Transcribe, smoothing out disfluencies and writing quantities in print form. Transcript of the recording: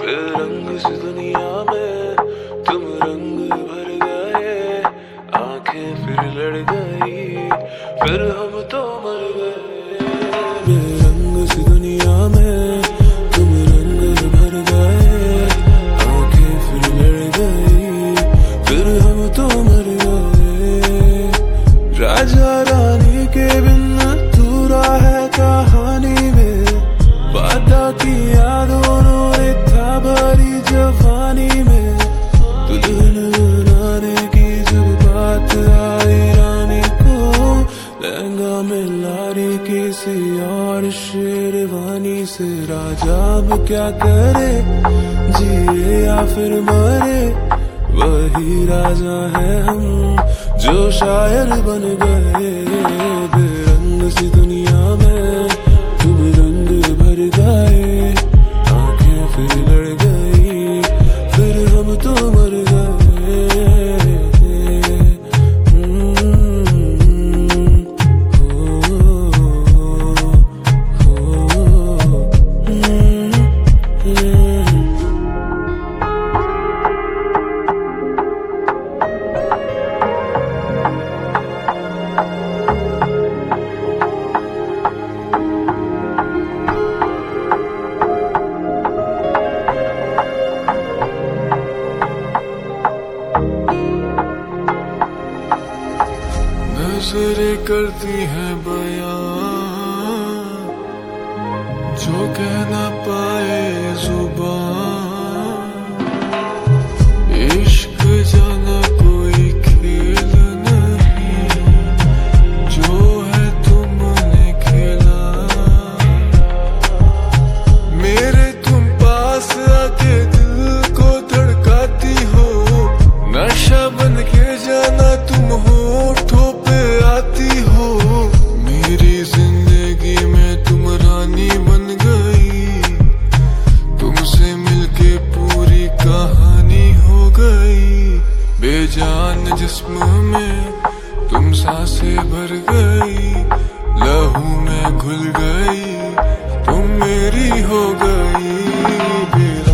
बेरंग सी दुनिया में तुम रंग भर गए, आंखें फिर लड़ गई, फिर हम तो मर गए। बेरंग सी दुनिया में तुम रंग भर गए, आंखें फिर लड़ गई, फिर हम तो मर गए। राजा रानी के बिन अधूरा है कहानी में, वादा किया दोनों ने था भरी जवानी में। दुल्हन बनाने की जब बात आई रानी को, लहंगा में लारी किसी और शेरवानी से। राजा अब क्या करे, जिए या फिर मरे, वही राजा है हम जो शायर बन गए। बेरंग सी दुनिया में तुम रंग भर गए, आंखें फिर लड़ गई, फिर हम तो मर गए। नजरें करती हैं बयां, जो कह ना पाए जुबान। इश्क जाना कोई खेल नहीं, जो है तुमने खेला। मेरे तुम पास आके दिल को धड़काती हो, नशा बन के जाना तुम होठों पे आती हो। मेरी जिंदगी में तुम रानी बन गई, तुमसे मिलके पूरी कहानी हो गई। बेजान जिस्म में तुम सांसें भर गई, लहू में घुल गई, तुम मेरी हो गई।